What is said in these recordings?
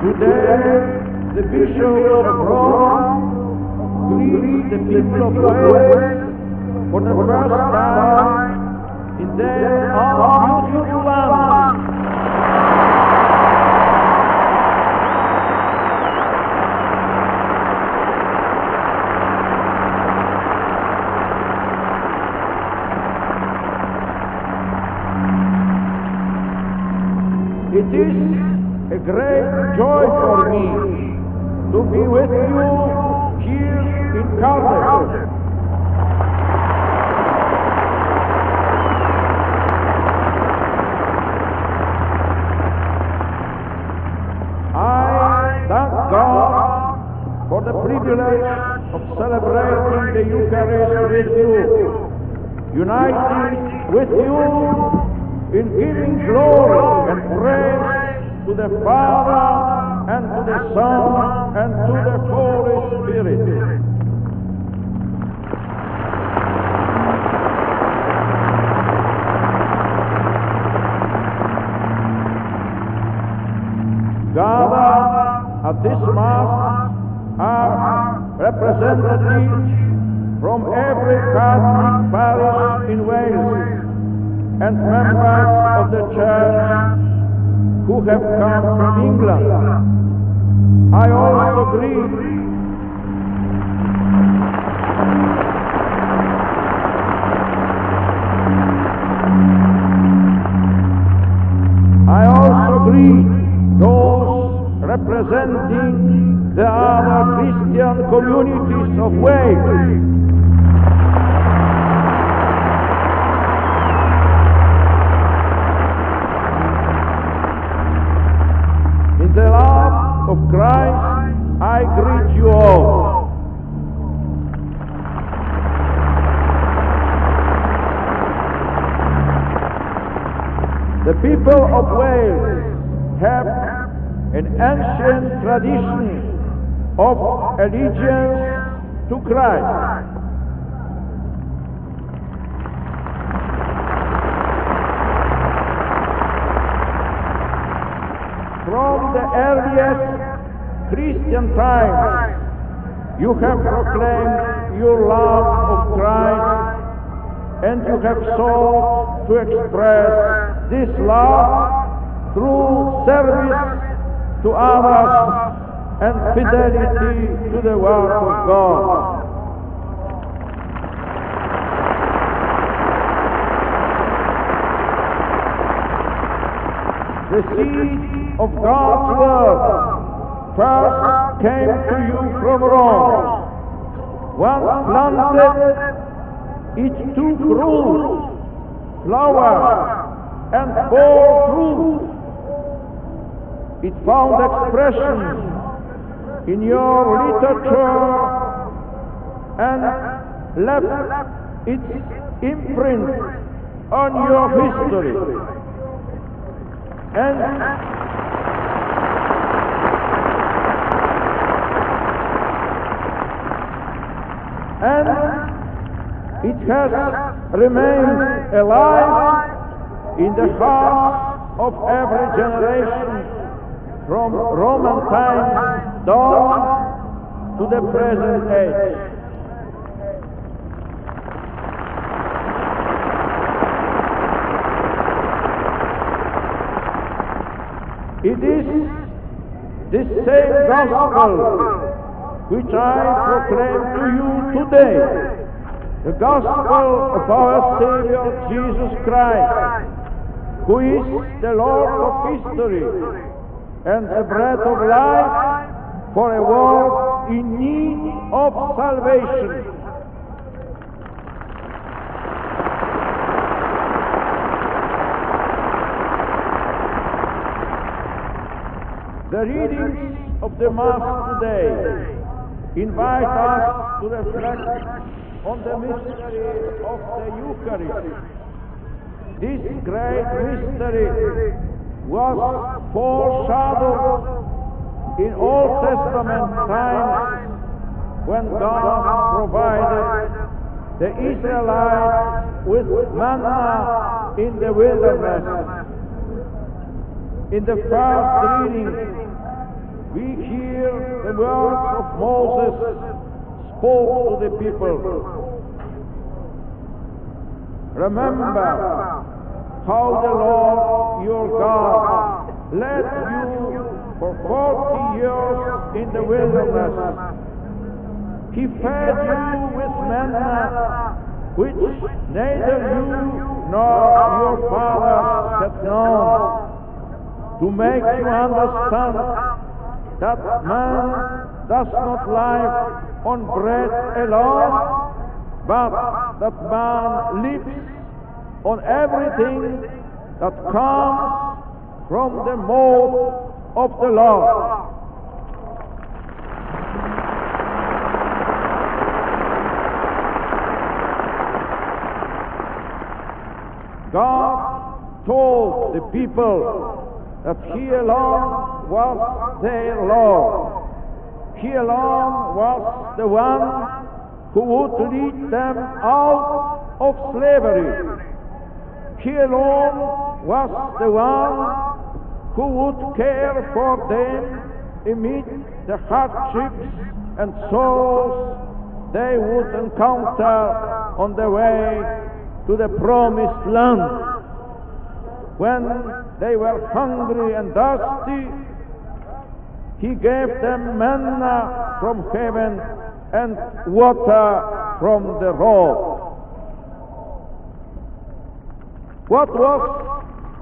Today, the Bishop of Rome greets the people of Wales for the first time in their own beautiful land. It is a great joy for me to be with you here in Cardiff. I thank God for the privilege of celebrating the Eucharist with you, uniting with you in giving glory and praise to the Father and to the Son and to the Holy Spirit. Gathered at this Mass are representatives from every Catholic parish in Wales and members of the Church who have come from England. I also greet those representing the other Christian communities of Wales. In the love of Christ, I greet you all. The people of Wales have an ancient tradition of allegiance to Christ. From the earliest Christian times, you have proclaimed your love of Christ, and you have sought to express this love through service to others and fidelity to the word of God. The seed of God's word first came to you from Rome. Once planted, it took root, flowered, and bore fruit. It found expression in your literature and left its imprint on your history. And it has remained alive in the heart of every generation from Roman times down to the present age. It is this same gospel which I proclaim to you today, the gospel of our Savior Jesus Christ, who is the Lord of history and the bread of life for a world in need of salvation. The readings of the Mass today invite us to reflect on the mystery of the Eucharist. This great mystery was foreshadowed in Old Testament times when God provided the Israelites with manna in the wilderness. In the first reading, we hear the words of Moses spoke to the people. Remember how the Lord your God led you for 40 years in the wilderness. He fed you with manna, which neither you nor your fathers had known, to make you understand that man does not live on bread alone, but that man lives on everything that comes from the mouth of the Lord. God told the people that He alone was their Lord. He alone was the one who would lead them out of slavery. He alone was the one who would care for them amid the hardships and sorrows they would encounter on the way to the promised land. When they were hungry and thirsty, He gave them manna from heaven and water from the rock. What was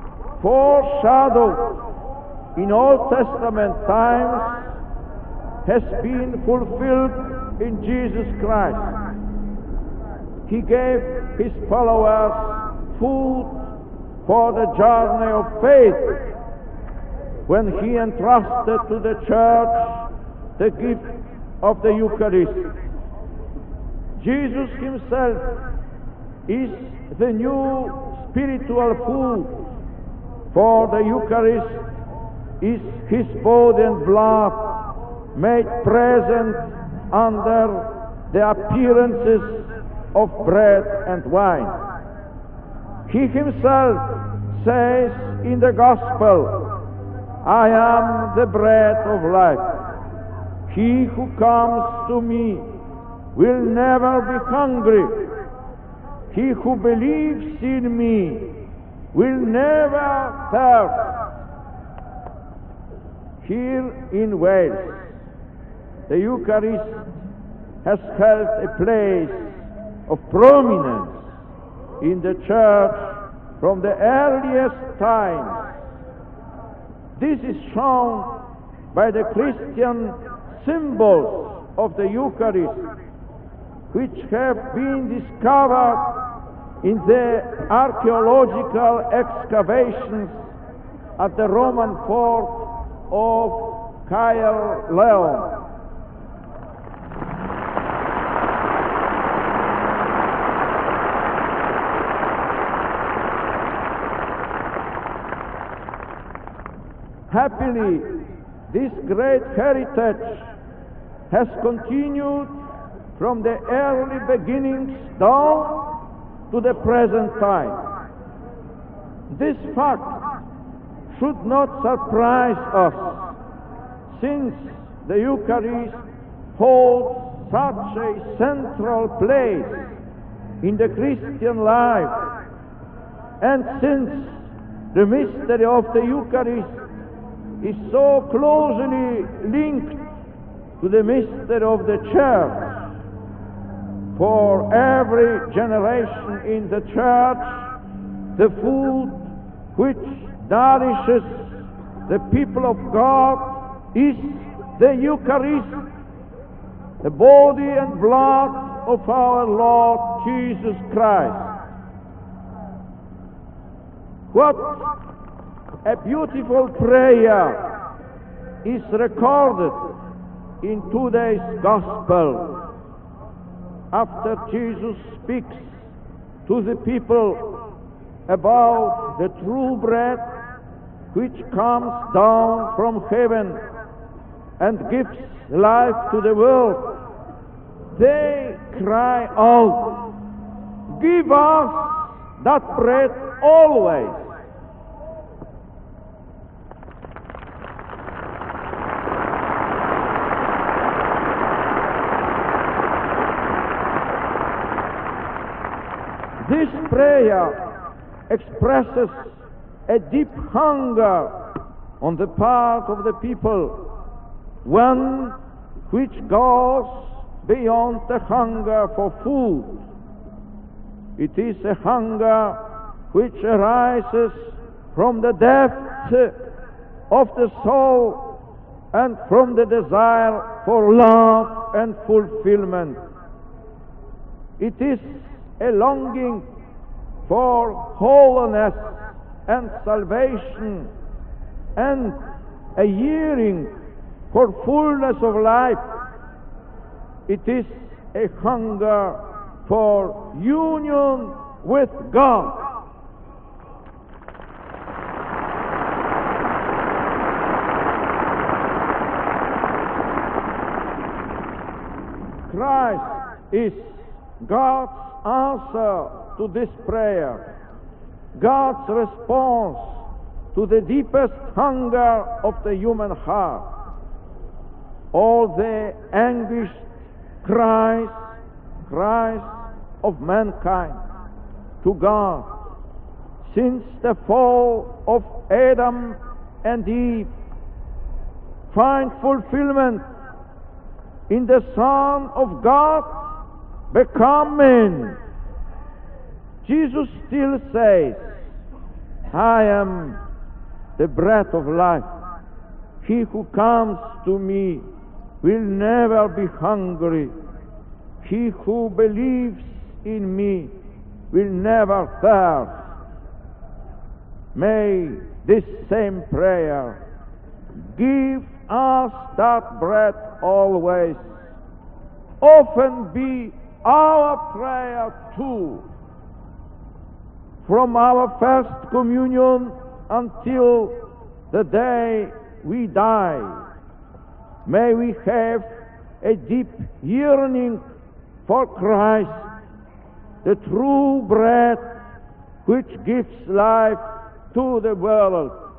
foreshadowed in Old Testament times has been fulfilled in Jesus Christ. He gave His followers food for the journey of faith when He entrusted to the church the gift of the Eucharist. Jesus Himself is the new spiritual food, for the Eucharist is His body and blood made present under the appearances of bread and wine. He Himself says in the Gospel, "I am the bread of life. He who comes to me will never be hungry. He who believes in me will never thirst." Here in Wales, the Eucharist has held a place of prominence in the Church from the earliest times. This is shown by the Christian symbols of the Eucharist, which have been discovered in the archaeological excavations at the Roman fort of Caerleon. Happily, this great heritage has continued from the early beginnings down to the present time. This fact should not surprise us, since the Eucharist holds such a central place in the Christian life, and since the mystery of the Eucharist is so closely linked to the mystery of the Church. For every generation in the Church, the food which nourishes the people of God is the Eucharist, the body and blood of our Lord Jesus Christ. What a beautiful prayer is recorded in today's Gospel. After Jesus speaks to the people about the true bread which comes down from heaven and gives life to the world, they cry out, "Give us that bread always." This prayer expresses a deep hunger on the part of the people, one which goes beyond the hunger for food. It is a hunger which arises from the depths of the soul and from the desire for love and fulfillment. It is a longing for holiness and salvation, and a yearning for fullness of life. It is a hunger for union with God. Christ is God's answer to this prayer, God's response to the deepest hunger of the human heart. All the anguished cries of mankind to God since the fall of Adam and Eve find fulfillment in the Son of God become man. Jesus still says, I am the bread of life. He who comes to me will never be hungry. He who believes in me will never thirst. May this same prayer give us that bread always, often be our prayer too, from our first communion until the day we die. May we have a deep yearning for Christ, the true bread which gives life to the world.